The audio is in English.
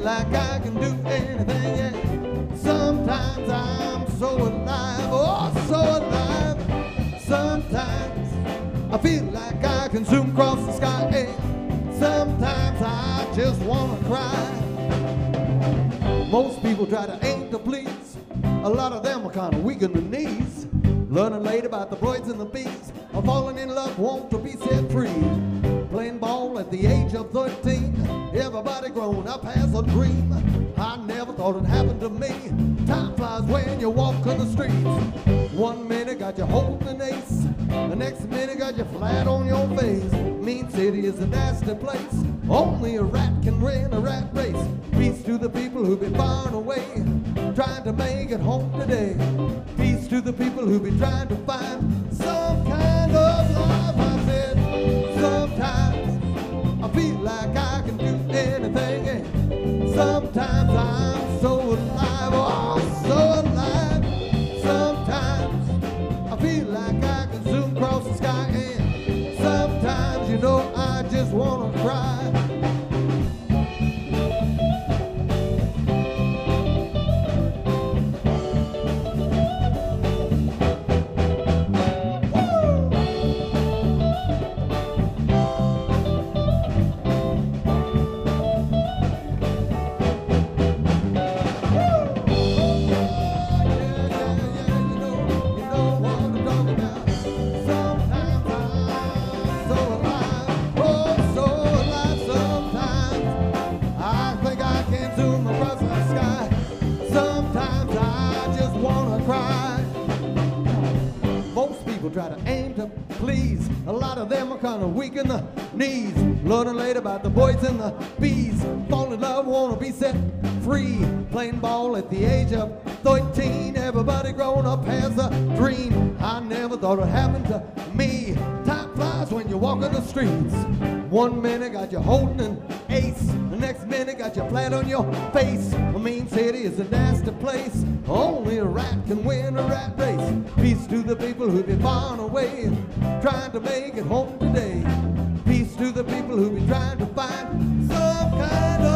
like I can do anything, yeah. Sometimes I'm so alive, oh, so alive. Sometimes I feel like I can zoom across the sky, and sometimes I just wanna cry. Most people try to aim to please, a lot of them are kinda weak in the knees. Learning late about the birds and the bees, or falling in love, want to be set free. Playing ball at the age of 13, everybody grown up has a dream. I never thought it happened to me. Time flies when you walk on the streets. One minute got you holding an ace, the next minute got you flat on your face. Mean City is a nasty place, only a rat can win a rat race. Peace to the people who've been far and away, trying to make it home today. Peace to the people who be trying to find some kind of life. I said, sometimes I feel like I can do anything, and sometimes I'm so alive, oh, so alive. Sometimes I feel like I can zoom across the sky, and sometimes, you know, I just wanna cry. Try to aim to please, a lot of them are kind of weak in the knees. Learning late about the boys and the bees, fall in love, wanna be set free. Playing ball at the age of 13, everybody grown up has a dream. I never thought it happened to me. Time flies when you walk in the streets. One minute got you holding an ace, the next minute got you flat on your face. A mean city is a nasty place, only a rat can win a rat race. Peace to the people who've been far and away, trying to make it home today. Peace to the people who've been trying to find some kind of